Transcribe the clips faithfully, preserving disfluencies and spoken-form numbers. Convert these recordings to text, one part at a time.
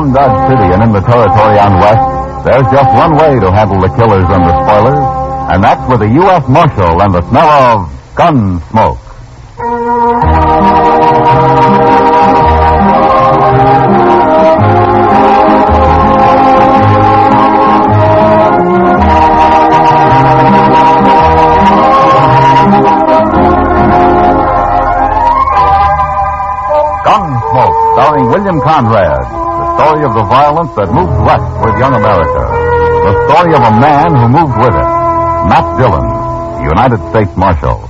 From Dodge City and in the territory on West, there's just one way to handle the killers and the spoilers, and that's with a U S Marshal and the smell of gun smoke. Gunsmoke, starring William Conrad. The story of the violence that moved west with young America. The story of a man who moved with it. Matt Dillon, United States Marshal.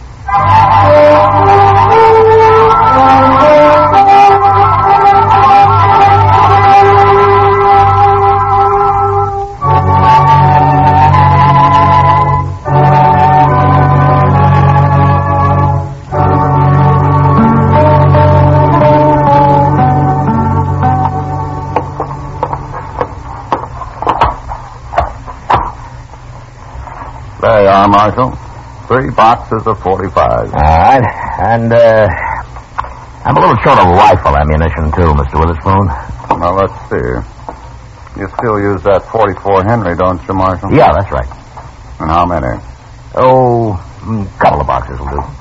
There you are, Marshal. Three boxes of forty-fives. All right. And, uh, I'm a little short of rifle ammunition, too, Mister Witherspoon. Well, let's see. You still use that forty-four Henry, don't you, Marshal? Yeah, that's right. And how many? Oh, a couple of boxes will do.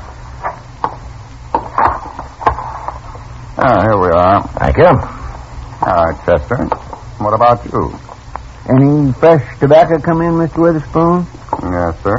Ah, here we are. Thank you. All right, Chester. What about you? Any fresh tobacco come in, Mister Witherspoon? Yes, sir.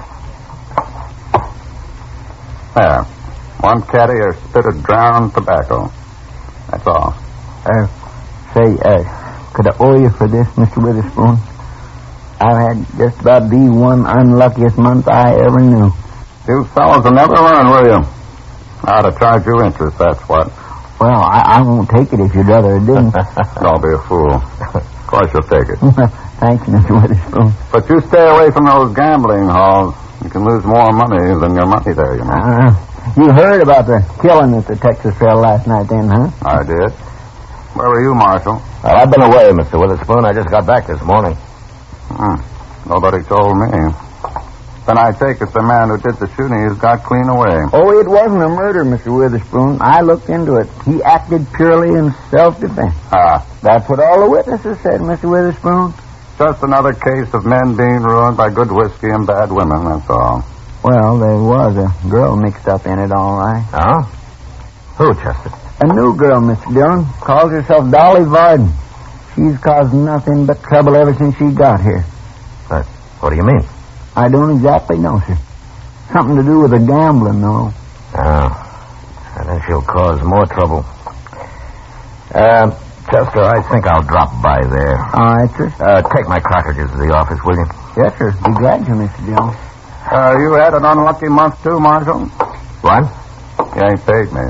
There. One caddy or spit of drowned tobacco. That's all. Uh, say, uh, could I owe you for this, Mister Witherspoon? I've had just about the one unluckiest month I ever knew. You fellows will never learn, will you? How to charge you interest, that's what. Well, I, I won't take it if you'd rather it didn't. Don't be a fool. Of course you'll take it. Thanks, Mister Witherspoon. But you stay away from those gambling halls. You can lose more money than your money there, you know. Uh, you heard about the killing at the Texas Trail last night then, huh? I did. Where were you, Marshal? Well, I've been away, Mister Witherspoon. I just got back this morning. Hmm. Nobody told me. Then I take it the man who did the shooting has got clean away. Oh, it wasn't a murder, Mister Witherspoon. I looked into it. He acted purely in self-defense. Ah. That's what all the witnesses said, Mister Witherspoon. Just another case of men being ruined by good whiskey and bad women, that's all. Well, there was a girl mixed up in it, all right. Oh? Who, Chester? A new girl, Mister Dillon. Calls herself Dolly Varden. She's caused nothing but trouble ever since she got here. But what do you mean? I don't exactly know, sir. Something to do with the gambling, though. Oh. And then she'll cause more trouble. Uh, Chester, I think I'll drop by there. All right, sir. Uh, take my cartridges to the office, will you? Yes, sir. Be glad to, Mister Dillon. Uh, you had an unlucky month, too, Marshal? What? You ain't paid me.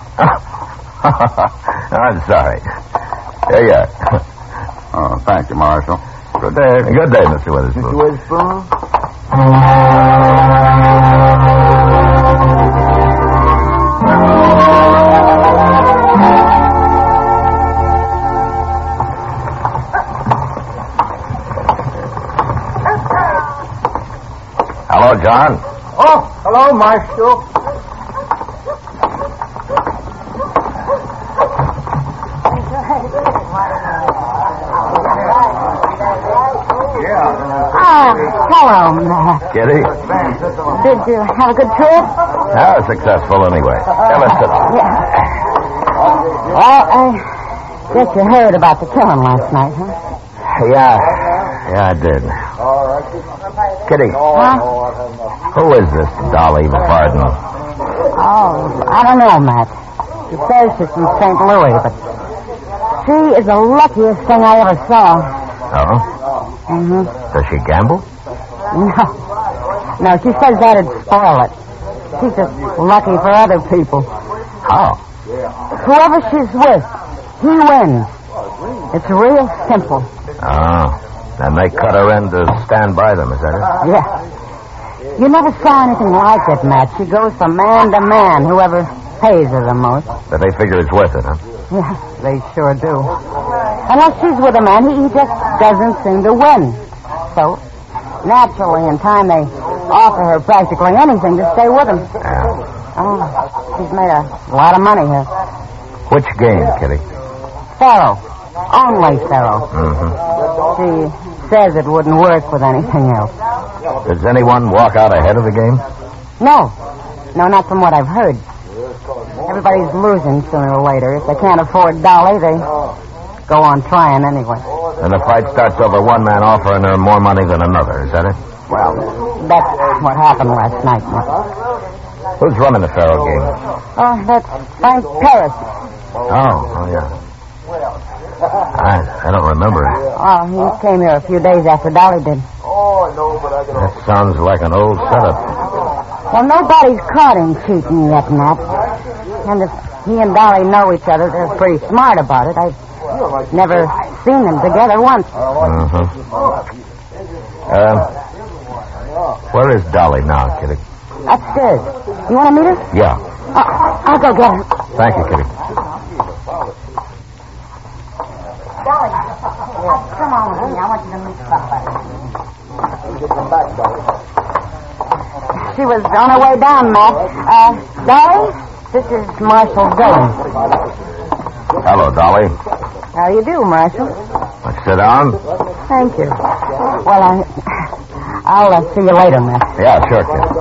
I'm sorry. There you are. Oh, thank you, Marshal. Good day. Good day, Mister Witherspoon. Mister Witherspoon? Hello, John. Oh, hello, Marshal. Hello, Matt. Kitty? Did you have a good trip? Ah, successful anyway. Now, let's sit down. Yeah. Well, I guess you heard about the killing last night, huh? Yeah. Yeah, I did. Kitty. Huh? Who is this Dolly Varden? Oh, I don't know, Matt. She says she's from Saint Louis, but she is the luckiest thing I ever saw. Oh? Mm-hmm. Does she gamble? No. No, she says that'd spoil it. She's just lucky for other people. How? Whoever she's with, he wins. It's real simple. Oh. And they cut her in to stand by them, is that it? Yeah. You never saw anything like it, Matt. She goes from man to man, whoever pays her the most. But they figure it's worth it, huh? Yeah, they sure do. Unless she's with a man, he, he just doesn't seem to win. So, naturally, in time, they offer her practically anything to stay with him. Yeah. Oh, she's made a lot of money here. Which game, Kitty? Faro. Only Faro. Mm-hmm. She says it wouldn't work with anything else. Does anyone walk out ahead of the game? No. No, not from what I've heard. Everybody's losing sooner or later. If they can't afford Dolly, they go on trying anyway. And the fight starts over one man offering her more money than another, is that it? Well, that's what happened last night, Nick. Who's running the Faro game? Oh, that's Frank Paris. Oh, oh, yeah. I, I don't remember it. Oh, he came here a few days after Dolly did. That sounds like an old setup. Well, nobody's caught him cheating yet, Matt. And if he and Dolly know each other, they're pretty smart about it. I've never seen them together once. Mm-hmm. Uh, where is Dolly now, Kitty? Upstairs. You want to meet her? Yeah. Uh, I'll go get her. Thank you, Kitty. Dolly, uh, come on with me. I want you to meet somebody. She was on her way down, Matt. Uh, Dolly, this is Marshall Dillon. Hello, Dolly. How do you do, Marshall? Let's sit down. Thank you. Well, I, I'll uh, see you later, Matt. Yeah, sure, Kitty.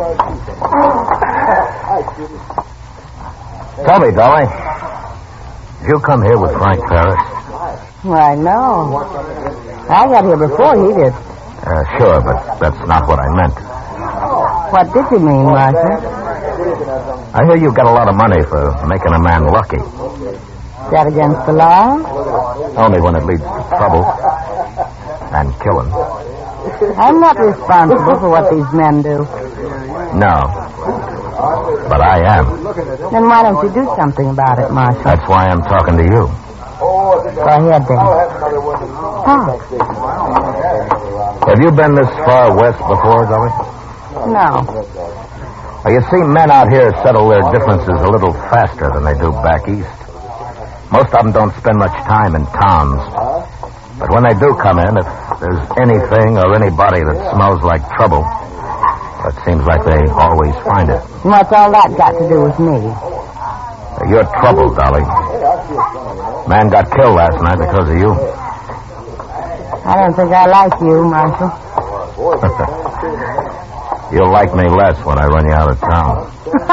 Tell me, Dolly, did you come here with Frank Paris? Why, no. I got here before he did. Uh, sure, but that's not what I meant. What did you mean, Marshall? I hear you got a lot of money for making a man lucky. Is that against the law? Only when it leads to trouble and killing. I'm not responsible for what these men do. No, but I am. Then why don't you do something about it, Marshall? That's why I'm talking to you. Go ahead, then. Talk. Have you been this far west before, Dolly? No. Well, you see, men out here settle their differences a little faster than they do back east. Most of them don't spend much time in towns. But when they do come in, if there's anything or anybody that smells like trouble, it seems like they always find it. What's all that got to do with me? You're trouble, Dolly. Man got killed last night because of you. I don't think I like you, Marshall. You'll like me less when I run you out of town.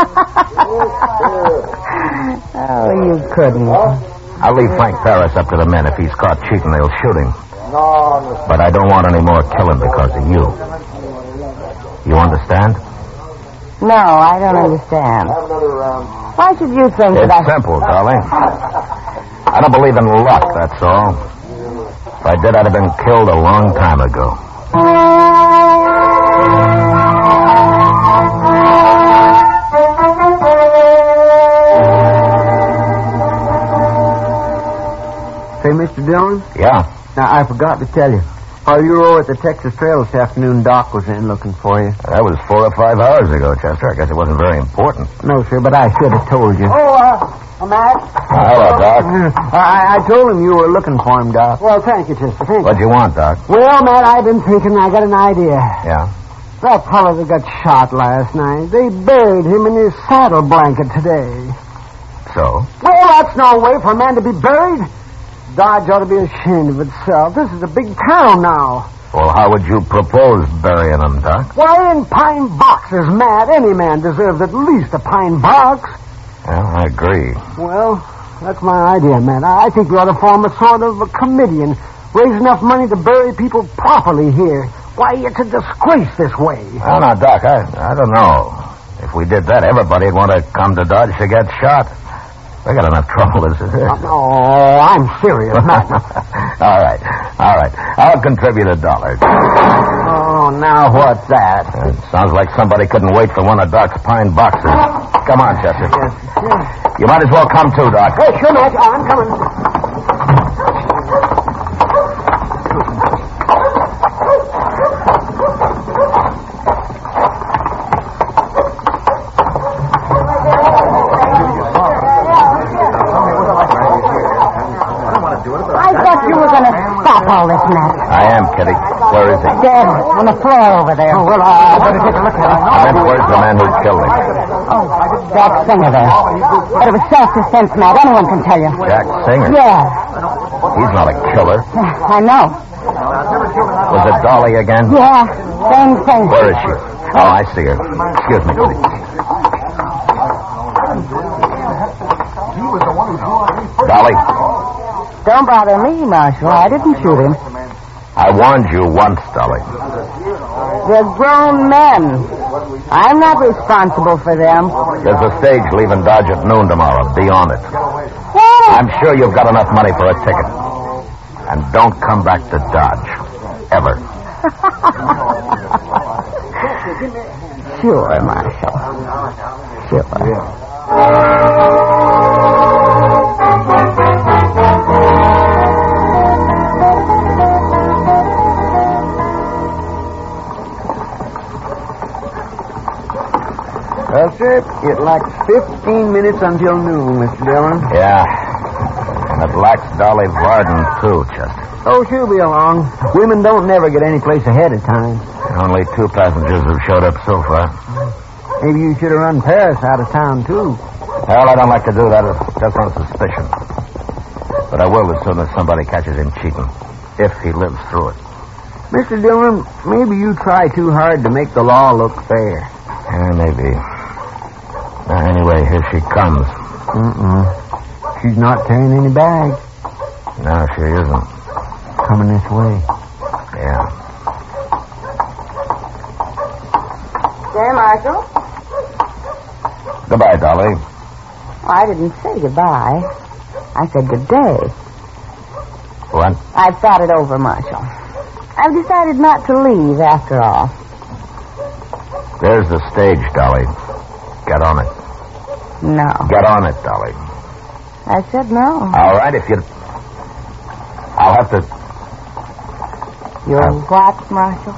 Oh, you couldn't. I'll leave Frank Paris up to the men. If he's caught cheating, they'll shoot him. But I don't want any more killing because of you. You understand? No, I don't understand. Why should you think It's that I... simple, Dolly. I don't believe in luck, that's all. If I did, I'd have been killed a long time ago. Say, Mister Dillon? Yeah? Now, I forgot to tell you. While you were over at the Texas Trail this afternoon, Doc was in looking for you. That was four or five hours ago, Chester. I guess it wasn't very important. No, sir, but I should have told you. Oh, uh, Matt? Hello, Doc. I, I told him you were looking for him, Doc. Well, thank you, Chester. Thank What'd you want, Doc? you. Well, Matt, I've been thinking. I got an idea. Yeah? That fellow that got shot last night, they buried him in his saddle blanket today. So? Well, that's no way for a man to be buried. Dodge ought to be ashamed of itself. This is a big town now. Well, how would you propose burying him, Doc? Why, in pine boxes, Matt. Any man deserves at least a pine box. Well, I agree. Well, that's my idea, Matt. I think we ought to form a sort of a committee and raise enough money to bury people properly here. Why, it's a disgrace this way. Well, now, Doc, I, I don't know. If we did that, everybody'd want to come to Dodge to get shot. We got enough trouble as it is. Oh, I'm serious, Matt. All right. All right. I'll contribute a dollar. Oh, now what's that? Uh, sounds like somebody couldn't wait for one of Doc's pine boxes. Come on, Chester. Yes, yes. You might as well come too, Doc. Hey, sure, Matt. I'm coming. I thought you were going to stop all this, Matt. I am, Kitty. Where is he? Dead on the floor over there. Oh, well, I better take a look at him. I meant, where's the man who killed him? Oh, that Singer there. But it was self-defense, Matt. Anyone can tell you. Jack Singer? Yeah. He's not a killer. I know. Was it Dolly again? Yeah, same thing. Where is she? Oh, I see her. Excuse me, please. Dolly. Don't bother me, Marshal. I didn't shoot him. I warned you once, Dolly. They're grown men. I'm not responsible for them. There's a stage leaving Dodge at noon tomorrow. Be on it. What? I'm sure you've got enough money for a ticket. And don't come back to Dodge. Ever. Sure, Marshal. Sure. Well, sir, it lacks fifteen minutes until noon, Mister Dillon. Yeah. And it lacks Dolly Varden, too, Chester. Oh, she'll be along. Women don't never get any place ahead of time. Only two passengers have showed up so far. Maybe you should have run Paris out of town, too. Well, I don't like to do that just on suspicion. But I will as soon as somebody catches him cheating. If he lives through it. Mister Dillon, maybe you try too hard to make the law look fair. Yeah, maybe. Uh, anyway, here she comes. Mm-mm. She's not carrying any bags. No, she isn't. Coming this way. Yeah. There, Marshal. Goodbye, Dolly. I didn't say goodbye. I said good day. What? I've thought it over, Marshal. I've decided not to leave after all. There's the stage, Dolly. Get on it. No. Get on it, Dolly. I said no. All right, if you... I'll have to... You're Uh, what, Marshal?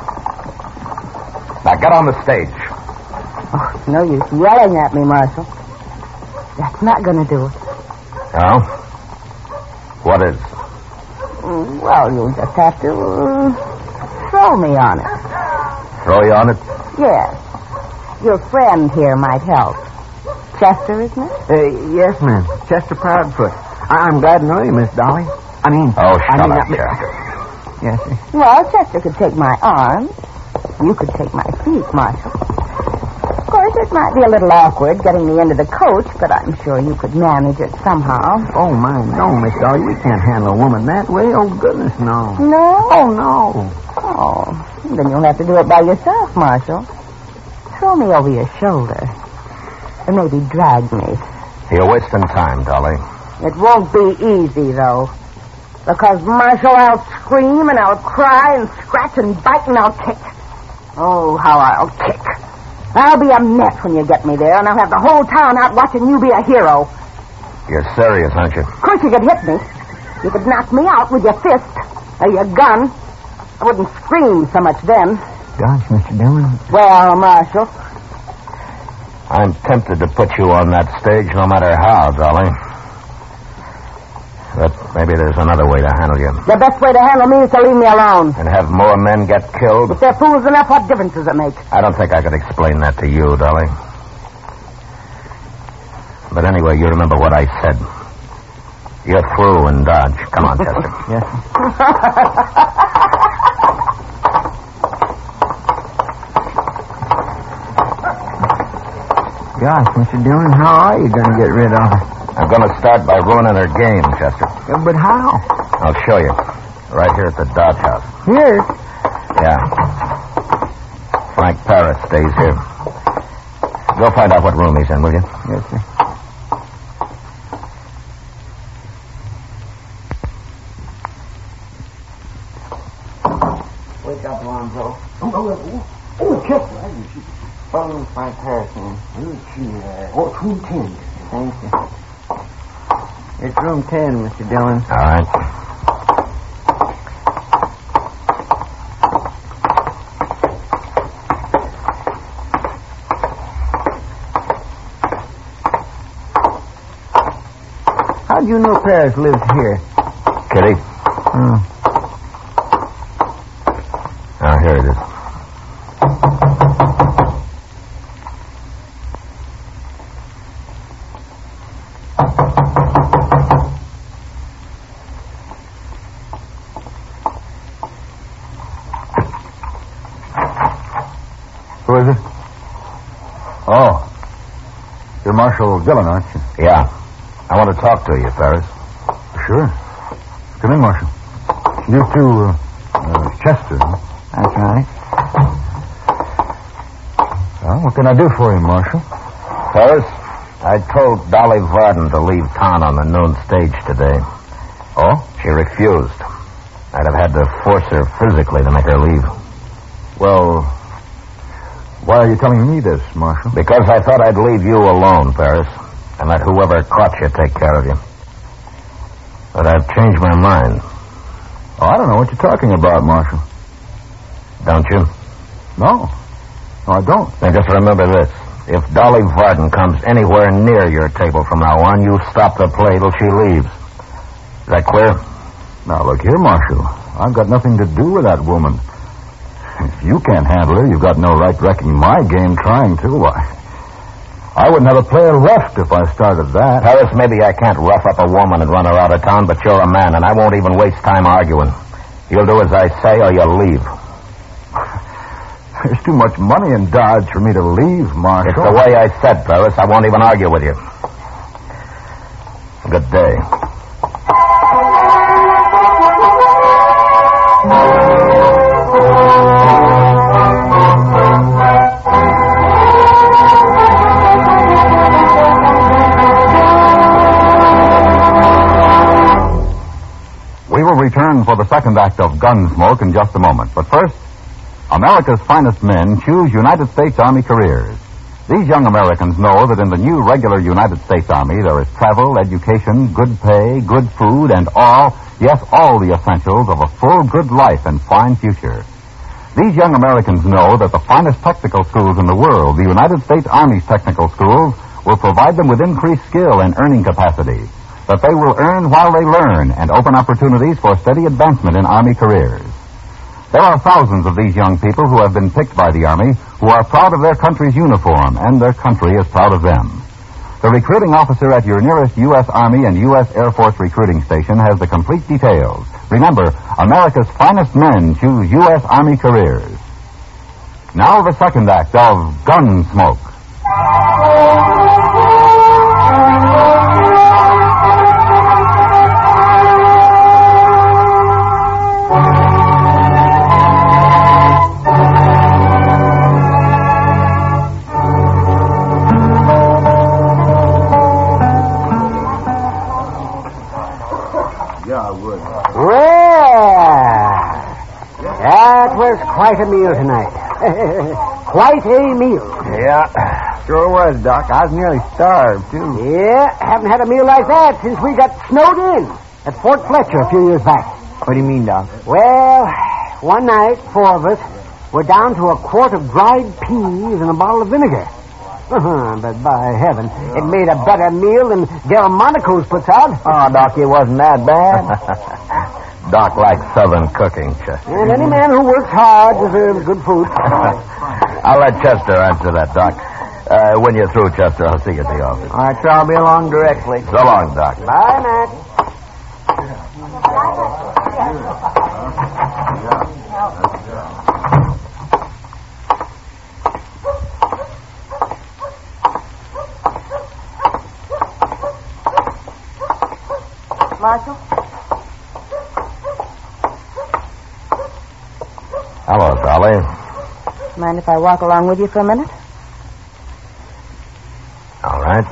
Now, get on the stage. Oh, no use yelling at me, Marshal. That's not going to do it. No? What is? Mm, Well, you'll just have to uh, throw me on it. Throw you on it? Yes. Your friend here might help. Chester, isn't it? Uh, yes, ma'am. Chester Proudfoot. I- I'm glad to know you, Miss Dolly. I mean... Oh, I shut mean, up, I- Chester. Yes, sir. Well, Chester could take my arms. You could take my feet, Marshal. Of course, it might be a little awkward getting me into the coach, but I'm sure you could manage it somehow. Oh, my, no, Miss Dolly. You can't handle a woman that way. Oh, goodness, no. No? Oh, no. Oh, then you'll have to do it by yourself, Marshal. Throw me over your shoulder. Or maybe drag me. You're wasting time, Dolly. It won't be easy, though. Because, Marshal, I'll scream and I'll cry and scratch and bite and I'll kick. Oh, how I'll kick. I'll be a mess when you get me there, and I'll have the whole town out watching you be a hero. You're serious, aren't you? Of course you could hit me. You could knock me out with your fist or your gun. I wouldn't scream so much then. Gosh, Mister Dillon. Well, Marshal, I'm tempted to put you on that stage no matter how, Dolly. But maybe there's another way to handle you. the best way to handle me is to leave me alone. And have more men get killed? If they're fools enough, what difference does it make? I don't think I could explain that to you, Dolly. But anyway, you remember what I said. You're through in Dodge. Come on, Chester. Yes, Gosh, Mister Dillon, how are you going to get rid of her? I'm going to start by ruining her game, Chester. Yeah, but how? I'll show you. Right here at the Dodge House. Here? Yeah. Frank Paris stays here. Go find out what room he's in, will you? Yes, sir. Wake up, Lonzo. Oh, oh, oh, Chester. Phone Frank Paris, man. Oh, room ten. Thank you. It's room ten, Mister Dillon. All right. How do you know Paris lives here? Kitty? Hmm. Oh, here it is. Who is it? Oh. You're Marshal Dillon, aren't you? Yeah. I want to talk to you, Ferris. Sure. Come in, Marshal. You two, uh, uh, Chester, huh? That's right. Well, what can I do for you, Marshal? Ferris, I told Dolly Varden to leave town on the noon stage today. Oh? She refused. I'd have had to force her physically to make her leave. Well, why are you telling me this, Marshal? Because I thought I'd leave you alone, Ferris, and let whoever caught you take care of you. But I've changed my mind. Oh, I don't know what you're talking about, Marshal. Don't you? No. No, I don't. Now, just remember this. If Dolly Varden comes anywhere near your table from now on, you stop the play till she leaves. Is that clear? Now, look here, Marshal. I've got nothing to do with that woman. If you can't handle her, you've got no right wrecking my game trying to. Why, I wouldn't have a player left if I started that. Ferris, maybe I can't rough up a woman and run her out of town, but you're a man, and I won't even waste time arguing. You'll do as I say, or you'll leave. There's too much money in Dodge for me to leave, Marshal. It's the way I said, Ferris. I won't even argue with you. Good day. We will return for the second act of Gunsmoke in just a moment. But first, America's finest men choose United States Army careers. These young Americans know that in the new regular United States Army there is travel, education, good pay, good food, and all, yes, all the essentials of a full, good life and fine future. These young Americans know that the finest technical schools in the world, the United States Army's technical schools, will provide them with increased skill and earning capacity, that they will earn while they learn and open opportunities for steady advancement in Army careers. There are thousands of these young people who have been picked by the Army who are proud of their country's uniform, and their country is proud of them. The recruiting officer at your nearest U S Army and U S Air Force recruiting station has the complete details. Remember, America's finest men choose U S Army careers. Now the second act of Gunsmoke. Quite a meal tonight. Quite a meal. Yeah, sure was, Doc. I was nearly starved, too. Yeah, haven't had a meal like that since we got snowed in at Fort Fletcher a few years back. What do you mean, Doc? Well, one night, four of us were down to a quart of dried peas and a bottle of vinegar. But by heaven, it made a better meal than Delmonico's puts out. Oh, Doc, it wasn't that bad. Doc likes southern cooking, Chester. And any man who works hard deserves good food. I'll let Chester answer that, Doc. Uh, when you're through, Chester, I'll see you at the office. All right, sir, I'll be along directly. So long, Doc. Bye, Matt. Marshal? Hello, Dolly. Mind if I walk along with you for a minute? All right.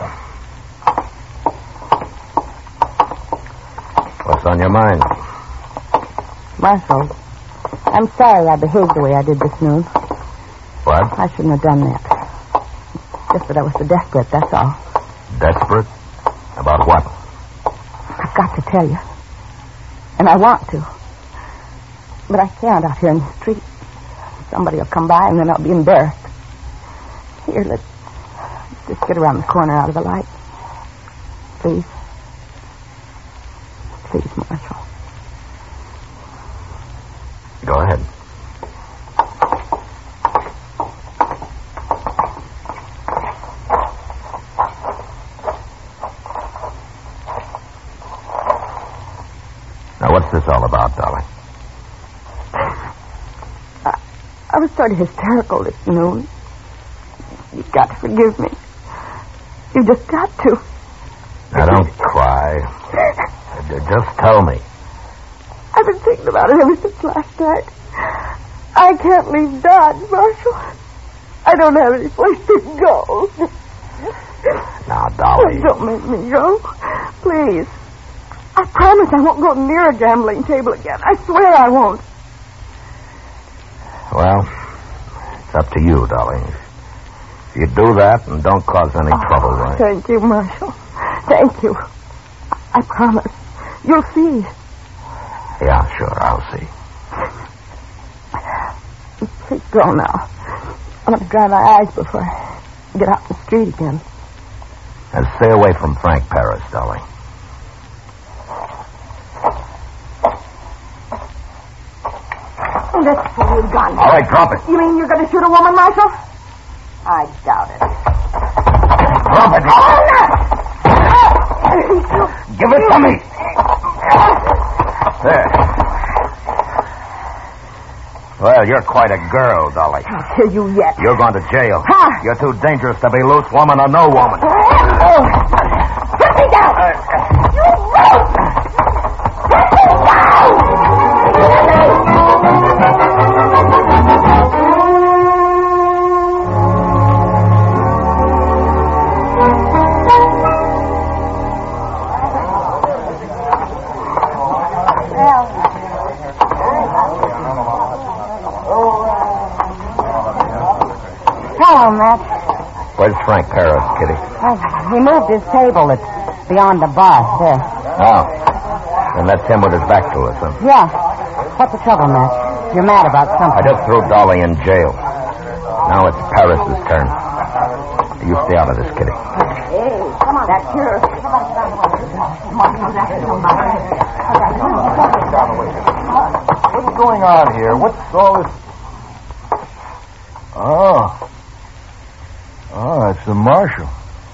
What's on your mind? Marshal, I'm sorry I behaved the way I did this noon. What? I shouldn't have done that. Just that I was so desperate, that's all. Desperate? About what? I've got to tell you. And I want to. But I can't out here in the street. Somebody will come by and then I'll be embarrassed. Here, let's just get around the corner out of the light. Please. Please, Marshal. Go ahead. Now, what's this all about, Dolly? I was sort of hysterical this noon. You've got to forgive me. You've just got to. Now, don't cry. Just tell me. I've been thinking about it ever since last night. I can't leave Dodge, Marshal. I don't have any place to go. Now, Dolly. Don't make me go. Please. I promise I won't go near a gambling table again. I swear I won't. Well, it's up to you, Dolly. If you do that and don't cause any oh, trouble, right? Thank you, Marshal. Thank you. I promise. You'll see. Yeah, sure, I'll see. Please go now. I'm going to dry my eyes before I get out in the street again. And stay away from Frank Paris, Dolly. Oh, that's for you, gun. All right, drop it. You mean you're going to shoot a woman, Marshal? I doubt it. Drop it. Oh, no. Give it to me. There. Well, you're quite a girl, Dolly. I'll kill you yet. You're going to jail. Ha! You're too dangerous to be loose, woman or no woman. Oh. Put me down. Uh, you rope. Put me down. Hello, Matt. Where's Frank Paris, Kitty? Oh, he moved his table. It's beyond the bar. There. Oh. And that's him with his back to us, huh? Yeah. What's the trouble, Matt? You're mad about something. I just threw Dolly in jail. Now it's Paris's turn. You stay out of this, Kitty. Hey, come on. That's yours. What's going on here? What's all this? Oh. Oh, it's the marshal.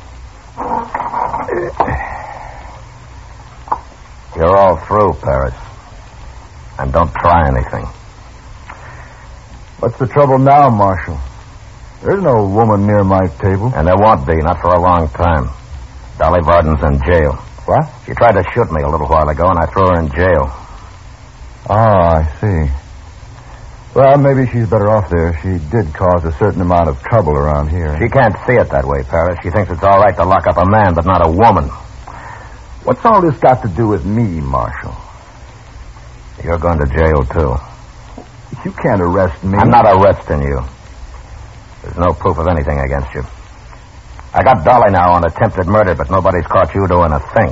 You're all through, Paris. And don't try anything. What's the trouble now, Marshal? There's no woman near my table. And there won't be, not for a long time. Dolly Varden's in jail. What? She tried to shoot me a little while ago, and I threw her in jail. Oh, I see. Well, maybe she's better off there. She did cause a certain amount of trouble around here. She can't see it that way, Paris. She thinks it's all right to lock up a man, but not a woman. What's all this got to do with me, Marshal? You're going to jail, too. You can't arrest me. I'm not arresting you. There's no proof of anything against you. I got Dolly now on attempted murder, but nobody's caught you doing a thing.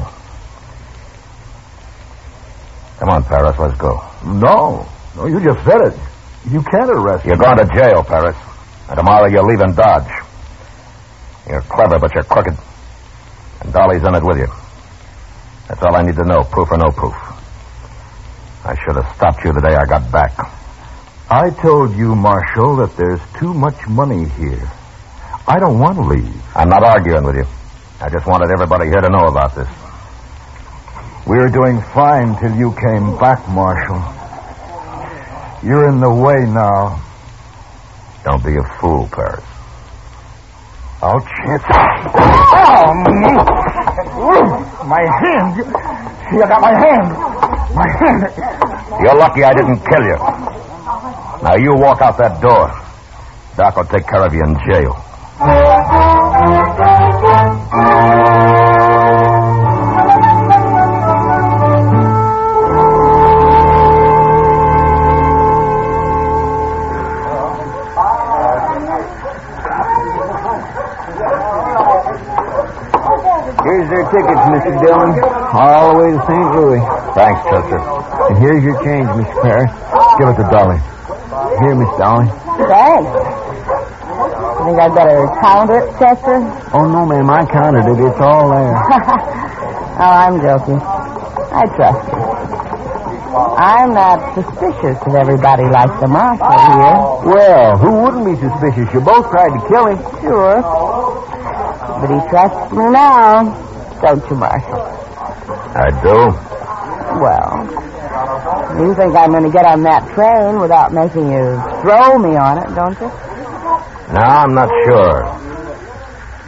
Come on, Paris, let's go. No. No, you just said it. You can't arrest You're me. going to jail, Paris. And tomorrow you're leaving Dodge. You're clever, but you're crooked. And Dolly's in it with you. That's all I need to know, proof or no proof. I should have stopped you the day I got back. I told you, Marshal, that there's too much money here. I don't want to leave. I'm not arguing with you. I just wanted everybody here to know about this. We were doing fine till you came back, Marshal. You're in the way now. Don't be a fool, Paris. Ouch. Oh, my hand. You got my hand. My hand. You're lucky I didn't kill you. Now you walk out that door. Doc will take care of you in jail. Here's their tickets, Mister Dillon. All the way to Saint Louis. Thanks, Chester. And here's your change, Mister Paris. Give it to Dolly. Here, Miss Dolly. Thanks. You think I'd better count it, Chester? Oh, no, ma'am. I counted it. It's all there. Oh, I'm joking. I trust you. I'm not suspicious of everybody like the marshal here. Well, who wouldn't be suspicious? You both tried to kill him. Sure. But he trusts me now. Don't you, Marshal? I do. Well, you think I'm going to get on that train without making you throw me on it, don't you? No, I'm not sure.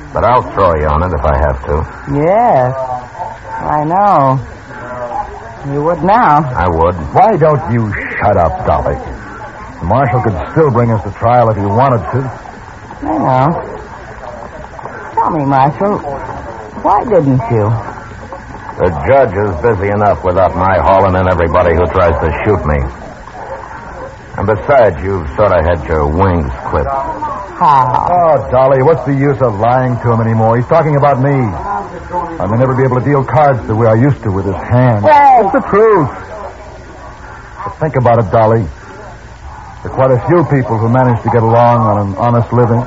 But I'll throw you on it if I have to. Yes, I know. You would now. I would. Why don't you shut up, Dolly? The marshal could still bring us to trial if he wanted to. I know. Tell me, Marshal, why didn't you? The judge is busy enough without my hauling in everybody who tries to shoot me. And besides, you've sort of had your wings clipped. How? Oh, Dolly, what's the use of lying to him anymore? He's talking about me. I may never be able to deal cards the way I used to with his hand. Hey! It's the truth. But think about it, Dolly. There are quite a few people who manage to get along on an honest living.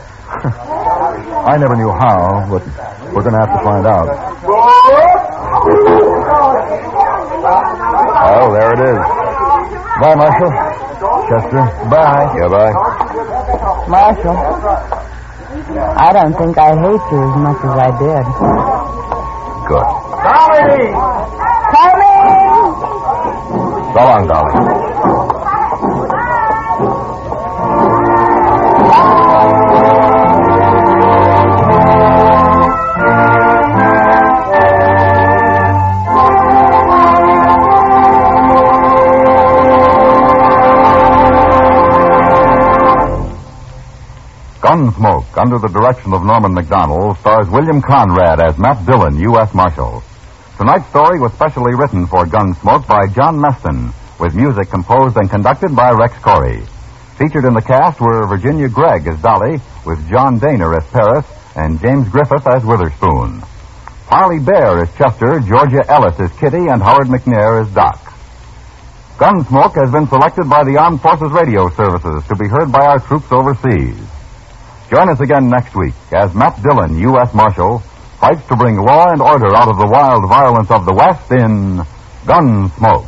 I never knew how, but we're going to have to find out. Oh, there it is. Bye, Marshal. Chester. Bye. Yeah, bye. Marshal, I don't think I hate you as much as I did. Good. Coming! So long, Dolly. Gunsmoke, under the direction of Norman McDonald, stars William Conrad as Matt Dillon, U S Marshal. Tonight's story was specially written for Gunsmoke by John Meston, with music composed and conducted by Rex Corey. Featured in the cast were Virginia Gregg as Dolly, with John Daner as Paris, and James Griffith as Witherspoon. Harley Bear as Chester, Georgia Ellis as Kitty, and Howard McNair as Doc. Gunsmoke has been selected by the Armed Forces Radio Services to be heard by our troops overseas. Join us again next week as Matt Dillon, U S Marshal, fights to bring law and order out of the wild violence of the West in Gunsmoke.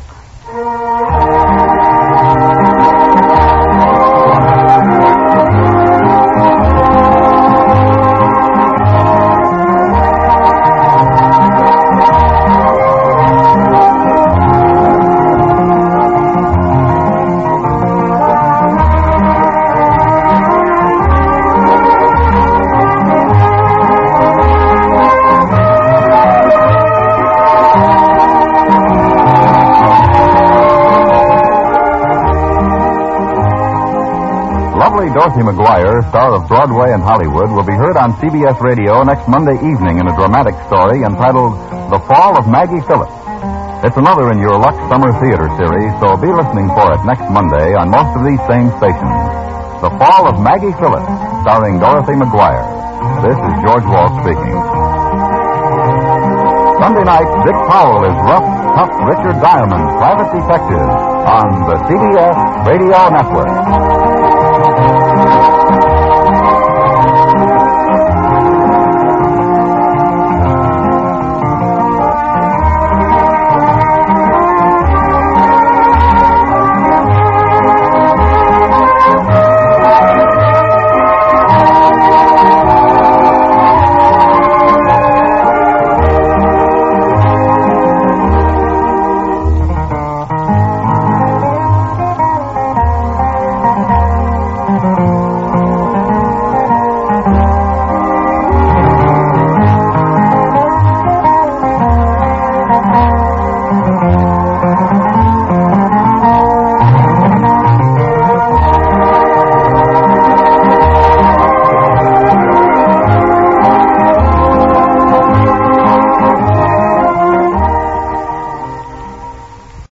Dorothy McGuire, star of Broadway and Hollywood, will be heard on C B S Radio next Monday evening in a dramatic story entitled The Fall of Maggie Phillips. It's another in your Lux Summer Theater series, so be listening for it next Monday on most of these same stations. The Fall of Maggie Phillips, starring Dorothy McGuire. This is George Walsh speaking. Sunday night, Dick Powell is rough, tough Richard Diamond, private detective, on the C B S Radio Network.